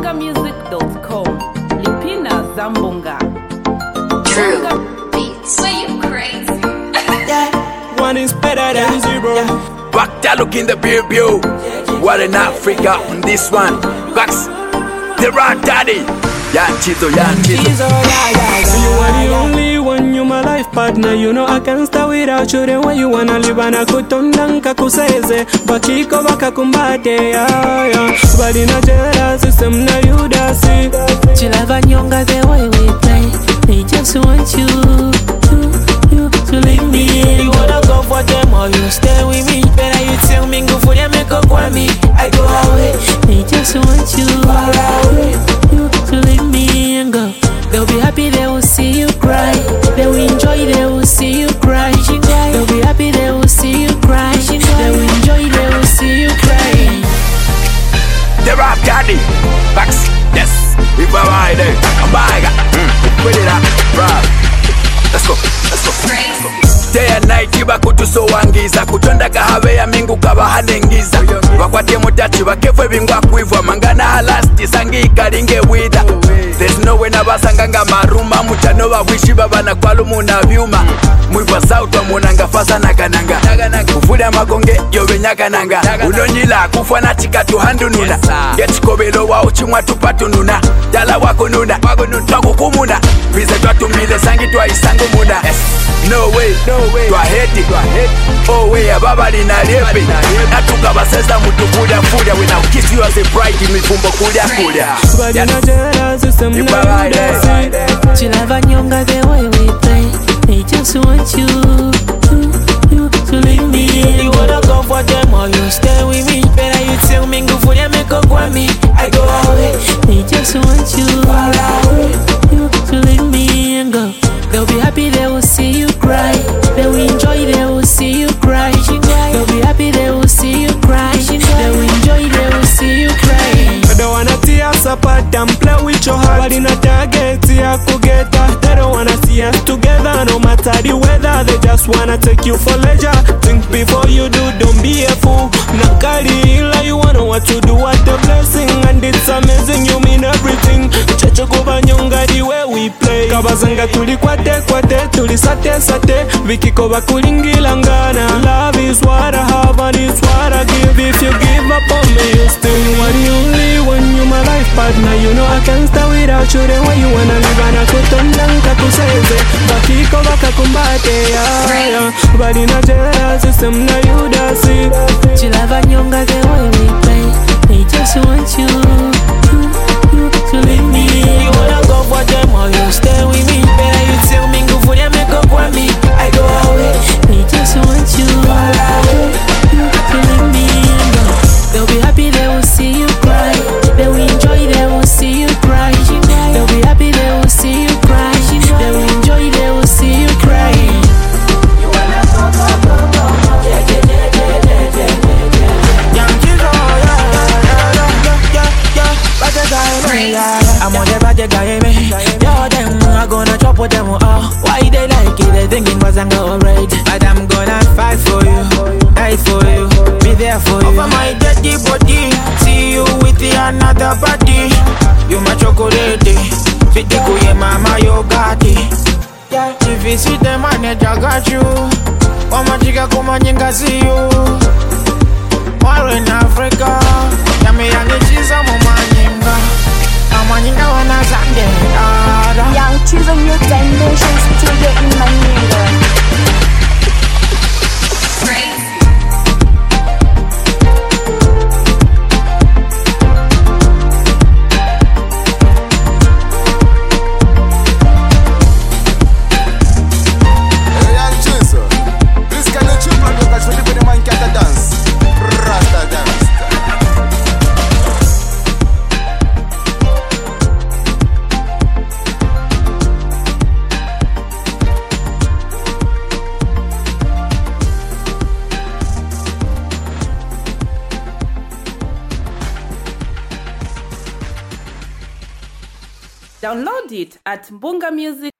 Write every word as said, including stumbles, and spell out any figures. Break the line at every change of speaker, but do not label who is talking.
mbunga music dot com. Lipina Zambunga.
True beats.
Are you crazy?
Yeah, one is better than zero.
Back there look in the beer view. What in Africa on this one. Bax, the rock daddy. Yanchito, Yanchito.
You are the only one, you my life partner. You know I can't stay without you. The way you wanna live and I could turn down kakuseze. Bakiko baka kumbate, yeah, yeah. But in a jail system, now you da see.
Chilava nyonga the way we play. They just want you, you, you to leave me. You wanna go for them or you stay with me? Better you tell me go for them, make up with me. I go away. They just want you, you to leave me and go. They'll be happy, they will see you cry. They will enjoy, they will see you cry. They'll be happy, they will see you cry. They will enjoy, they will see you cry.
The rock daddy. Bax, yes. We go right there. I'm by it. Put it up, rap. Let's go, let's go. Day and night kiba kutusowangiza kutonda kahawe ya mingu kaba hanengiza wakwate mutachi bakefwe bingwa kuivwa mangana halasti sangi ikalinge wida. There's no way nabasanganga maruma mutano babwishi babana kwalu muna vyuma mwipa sauta munanga fasa nakananga kufuda magonge yobe nyakananga unonyila kufwa na chikatu handununa yachikobelo wa uchimwa tupatu nuna dala wako nuna twaku kumuna bize twatumile sangi twa isangu muna. No way, no way, twa heti oh way ababali na lepe natuka basesa mutukulia fulia when I kiss you as a bride mifumbo kulia kulia.
But in a jail system, now you da see.
Chilava nyonga the way we play. They just want you, you, you to leave me. You wanna go for them or you stay with me? Better you tell me go for them, make up with me. I go away. They just want you, you to leave me and go. They'll be happy, they will see you cry. They will enjoy, they will see you cry. They'll be happy, they will see you cry. They will enjoy, they will see you cry.
They don't wanna tear us apart and play with your heart. But in a target, yeah, kugeta. They don't wanna see us together, no matter the weather. They just wanna take you for leisure. Think before you do, don't be a fool. Nakari ila you wanna what to do, what a blessing. And it's amazing, you mean everything. Checho kuba nyonga the way we play. Kabazanga tuli kwate kwate, tuli sate sate. Vikiko bakulingilangana. Love is what I have and it's what I give. If you give up on me, you still you are the only one, you my life partner. You know I can't stay without you. The way you wanna live and I could turn down kakuseze. Bakiko bakakumbate, yeah, yeah. But in a jail system, now you da see.
Chilava nyonga the way we play. They just want you, you, you to leave me. You wanna go for them or you stay with me? Better you tell me go for them, make up with me. I go away. They just want you, you to leave me and go. They'll be happy, they will see you cry. They will enjoy, they will see you cry. They'll be happy, they will see you cry. They will enjoy, they will see you cry. I'm on the bad guy, me. Yo, them, I'm gonna chop with them all. Why they like it? They thinking was I'm alright. But I'm gonna fight for you, die for you, be there for you. Over my dirty body, see you with the another body. You my chocolate, fit the kuye mama, you got it. If you see them, I got you. Mama chica, come on, you can see you. All in Africa, yami yangi chiza mama nyinga. Mama nyinga wana zande ada.
Young choose new dimensions to get in my mirror.
Download it at mbunga music